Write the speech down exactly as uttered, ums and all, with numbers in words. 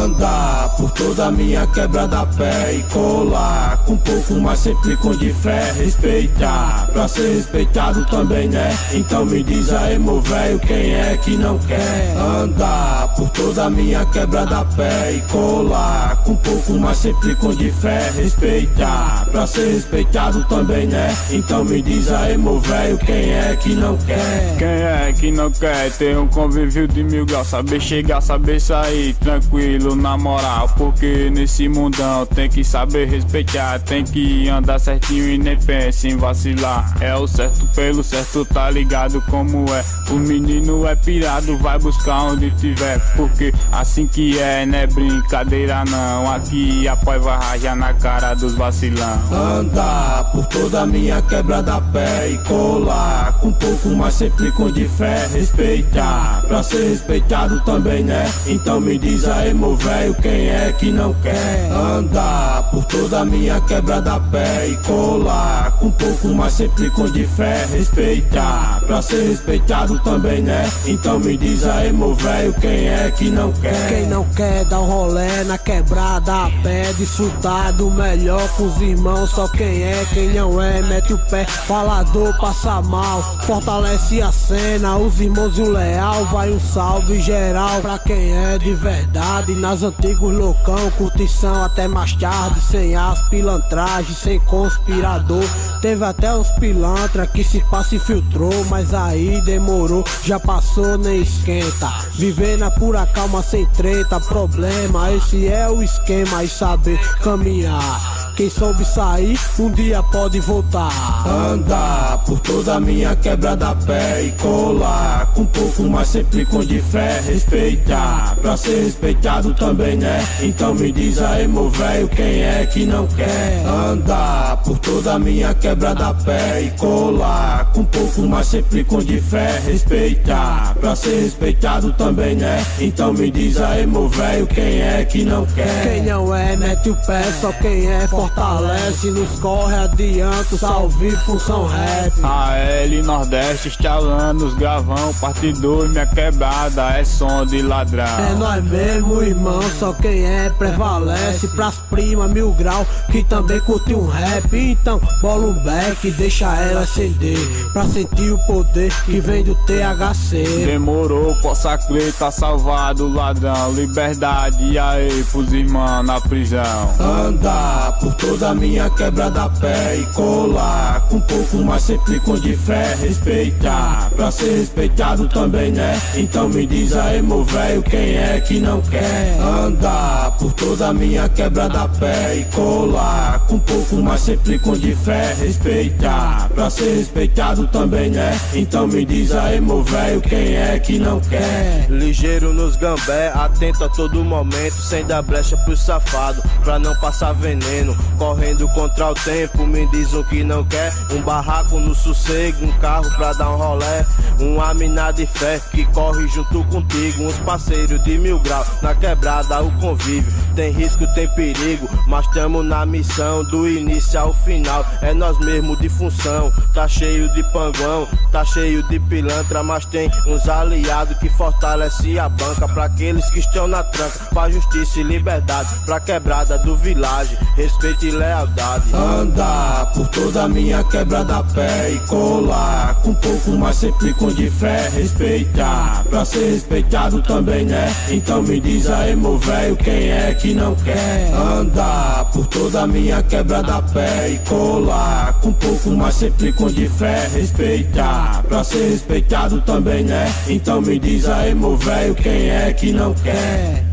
Andar por toda a minha quebrada a pé e colar com pouco, mas sempre com de fé. Respeitar, pra ser respeitado também, né? Então me diz aí, meu velho, quem é que não quer? Andar por toda a minha quebrada a pé e colar com pouco, mas sempre com de fé. Respeitar, pra ser respeitado também, né? Então me diz aí, meu velho, quem é que não quer? Quem é que não quer ter um convívio de mil graus? Saber chegar, saber sair tranquilo, na moral. Porque nesse mundão tem que saber respeitar, tem que andar certinho e nem pensa em vacilar. É o certo pelo certo, tá ligado como é? O menino é pirado, vai buscar onde tiver, porque assim que é, não é brincadeira não. Aqui a pai vai rajar na cara dos vacilão. Andar por toda a minha quebrada a pé e colar com pouco, mas sempre com de fé. Respeitar, pra ser respeitado também, né? Então me diz aí, meu velho, quem é que não quer? Andar por toda a minha quebrada a pé e colar com pouco, mas sempre com de fé. Respeitar, pra ser respeitado também, né? Então me diz aí, meu velho, quem é que não quer? Quem não quer dar um rolê na quebrada a pé, desfrutar do melhor com os irmãos. Só quem é, quem não é, mete o pé, falador passa mal, fortalece a cena, os irmãos e o leal. Vai um salve geral pra quem é de verdade. Nas antigos loucão, curtição até mais tarde, sem as pilantragens, sem conspirador. Teve até uns pilantra que se passa e filtrou, mas aí demorou, já passou, nem esquenta. Viver na pura calma, sem treta, problema, esse é o esquema. E saber caminhar, quem soube sair, um dia pode voltar. Andar por toda a minha quebrada a pé e colar com pouco, mas sempre com de fé. Respeitar, pra ser respeitado também, né? Então me diz aí, meu velho, quem é que não quer? Andar por toda a minha quebrada a pé e colar com pouco, mas sempre com de fé. Respeitar, pra ser respeitado também, né? Então me diz aí, meu velho, quem é que não quer? Quem não é, mete o pé, só quem é fortalece, nos corre adiante, salve função rap. A L Nordeste estalando os gravão, parte dois, minha quebrada é som de ladrão. É nós mesmo, irmão, só quem é prevalece. Pras primas mil grau, que também curte um rap. Então bola um back, deixa ela acender, pra sentir o poder que vem do T H C. Demorou, possa crer, tá salvado o ladrão. Liberdade, e aí pros irmãos na prisão. Andar por toda a minha quebrada a pé e colar com pouco, mas sempre com de fé. Respeitar, pra ser respeitado também, né? Então me diz aí, meu velho, quem é que não quer? Andar por toda a minha quebrada a pé e colar com pouco, mas sempre com de fé. Respeitar, pra ser respeitado também, né? Então me diz aí, meu velho, quem é que não quer? Ligeiro nos gambé, atento a todo momento, sem dar brecha pro safado, pra não passar veneno. Correndo contra o tempo, me diz o que não quer. Um barraco no sossego, um carro pra dar um rolé, uma mina de fé que corre junto contigo. Uns parceiros de mil graus, na quebrada o convívio. Tem risco, tem perigo, mas tamo na missão, do início ao final. É nós mesmo de função, tá cheio de panguão, tá cheio de pilantra, mas tem uns aliados que fortalece a banca. Pra aqueles que estão na tranca, pra justiça e liberdade, pra quebrada do vilagem, respeito e lealdade. Andar por toda a minha quebrada a pé e colar com pouco, mas sempre com de fé. Respeitar, pra ser respeitado também, né? Então me diz aí, meu velho, quem é que não quer? Andar por toda a minha quebrada a pé e colar com pouco, mas sempre com de fé. Respeitar, pra ser respeitado também, né? Então me diz aí, meu velho, quem é que não quer?